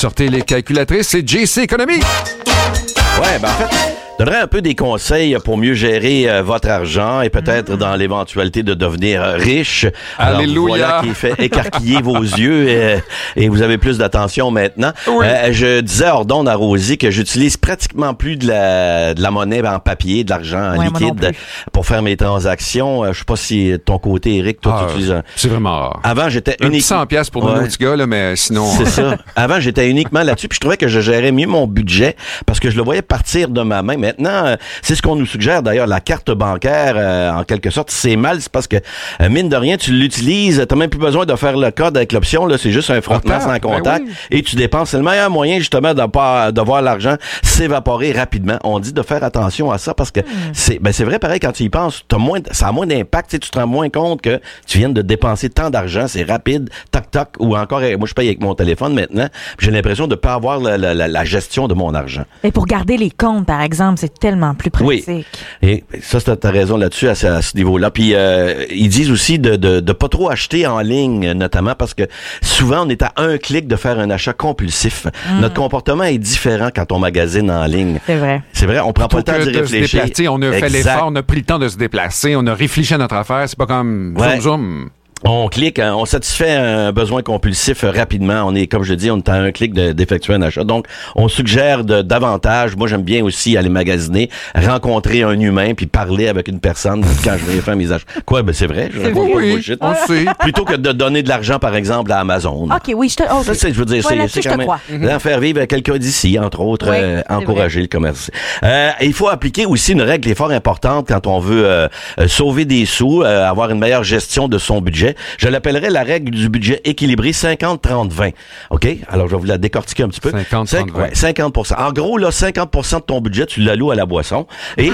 Sortez les calculatrices, c'est JC Économie. Ouais, ben en fait, je donnerais un peu des conseils pour mieux gérer votre argent et peut-être dans l'éventualité de devenir riche. Alors, Alléluia! Voilà qui fait écarquiller vos yeux et vous avez plus d'attention maintenant. Oui. Je disais hors d'onde à Rosie que j'utilise pratiquement plus de la monnaie en papier, de l'argent en liquide pour faire mes transactions. Je sais pas si de ton côté, Eric, toi, tu utilises C'est vraiment rare. Avant, j'étais Un uniquement... petit 100$ pour nos petits gars, là, mais sinon... C'est ça. Avant, j'étais uniquement là-dessus, puis je trouvais que je gérais mieux mon budget parce que je le voyais partir de ma main. Maintenant, c'est ce qu'on nous suggère d'ailleurs, la carte bancaire, en quelque sorte, c'est mal, c'est parce que, mine de rien, tu l'utilises, t'as même plus besoin de faire le code avec l'option, là, c'est juste un frottement sans contact, et tu dépenses. C'est le meilleur moyen, justement, de voir l'argent s'évaporer rapidement. On dit de faire attention à ça parce que c'est vrai, pareil, quand tu y penses, ça a moins d'impact, tu te rends moins compte que tu viens de dépenser tant d'argent, c'est rapide, toc, ou encore, moi, je paye avec mon téléphone maintenant, j'ai l'impression de pas avoir la gestion de mon argent. Et pour garder les comptes, par exemple, c'est tellement plus pratique. Oui. Et ça, t'as raison là-dessus, à ce niveau-là. Puis, ils disent aussi de pas trop acheter en ligne, notamment parce que souvent, on est à un clic de faire un achat compulsif. Notre comportement est différent quand on magasine en ligne. C'est vrai. C'est vrai, on prend pas le temps d'y réfléchir. On a fait l'effort, on a pris le temps de se déplacer, on a réfléchi à notre affaire. C'est pas comme zoom. On clique, on satisfait un besoin compulsif rapidement. On est, comme je dis, on est à un clic d'effectuer un achat. Donc, on suggère davantage. Moi, j'aime bien aussi aller magasiner, rencontrer un humain, puis parler avec une personne quand je vais faire mes achats. Quoi? Ben, c'est vrai. On sait. Plutôt que de donner de l'argent, par exemple, à Amazon. OK, oui, Ça, je veux dire, c'est quand même faire vivre quelqu'un d'ici, entre autres, encourager le commerce. Il faut appliquer aussi une règle qui est fort importante quand on veut sauver des sous, avoir une meilleure gestion de son budget. Je l'appellerais la règle du budget équilibré 50-30-20. OK? Alors, je vais vous la décortiquer un petit peu. 50-30-20. 50%. En gros, là, 50% de ton budget, tu l'alloues à la boisson. Et...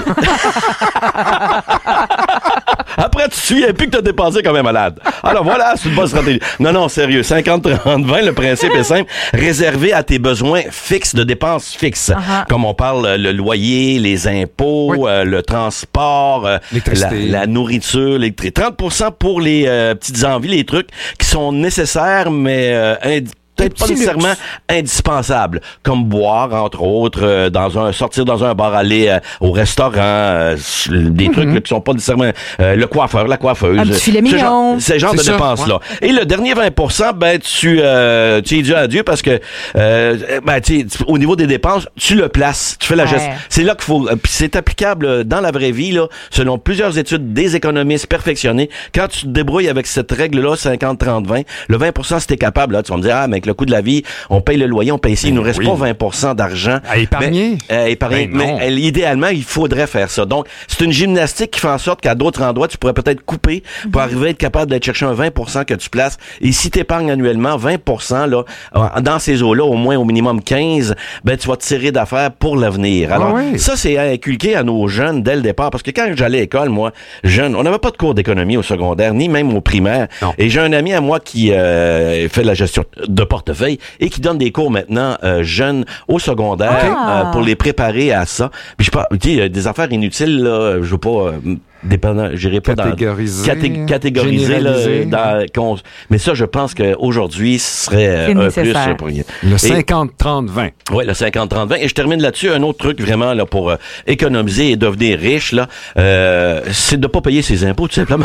Après, tu te souviens plus que tu as dépensé comme un malade. Alors voilà, c'est une bonne stratégie. Non, sérieux. 50-30-20, le principe est simple. Réservé à tes besoins fixes, de dépenses fixes. Comme on parle, le loyer, les impôts, le transport, la nourriture, l'électricité. 30% pour les petites envies, les trucs qui sont nécessaires, mais peut-être pas nécessairement indispensables, comme boire, entre autres, sortir dans un bar, aller au restaurant, des trucs là, qui sont pas nécessairement le coiffeur, la coiffeuse. Un petit filet mignon. Ce genre de dépenses-là. Ouais. Et le dernier 20%, tu es dû à Dieu parce que au niveau des dépenses, tu le places, tu fais la gestion. C'est là qu'il faut. Puis c'est applicable dans la vraie vie, là, selon plusieurs études des économistes perfectionnés. Quand tu te débrouilles avec cette règle-là, 50-30-20, le 20%, si t'es capable, là, tu vas me dire, avec le coût de la vie, on paye le loyer, on paye ici, il nous reste pas 20% d'argent. À épargner? Mais idéalement, il faudrait faire ça. Donc, c'est une gymnastique qui fait en sorte qu'à d'autres endroits, tu pourrais peut-être couper pour arriver à être capable d'aller chercher un 20% que tu places. Et si tu épargnes annuellement 20%, là, dans ces eaux-là, au moins au minimum 15, tu vas te tirer d'affaires pour l'avenir. Alors, ça, c'est inculqué à nos jeunes dès le départ. Parce que quand j'allais à l'école, moi, jeune, on n'avait pas de cours d'économie au secondaire, ni même au primaire. Non. Et j'ai un ami à moi qui fait la gestion de portefeuille et qui donne des cours maintenant jeunes au secondaire pour les préparer à ça. Puis je parle, des affaires inutiles, là, je veux pas j'irai pas catégoriser là, mais ça, je pense qu'aujourd'hui, ce serait un plus pour rien. Le 50-30-20. Oui, le 50-30-20. Et je termine là-dessus. Un autre truc vraiment là pour économiser et devenir riche, là, c'est de pas payer ses impôts, tout simplement.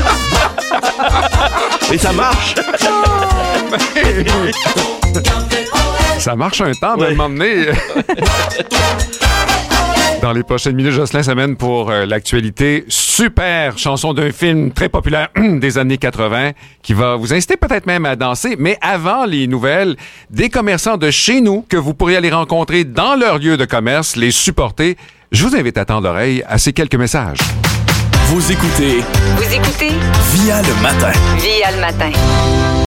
Et ça marche. Ça marche un temps, mais à un moment donné... Dans les prochaines minutes, Jocelyn s'amène pour l'actualité. Super chanson d'un film très populaire des années 80 qui va vous inciter peut-être même à danser. Mais avant les nouvelles, des commerçants de chez nous que vous pourriez aller rencontrer dans leur lieu de commerce, les supporter. Je vous invite à tendre l'oreille à ces quelques messages. Vous écoutez Via le matin. Via le matin.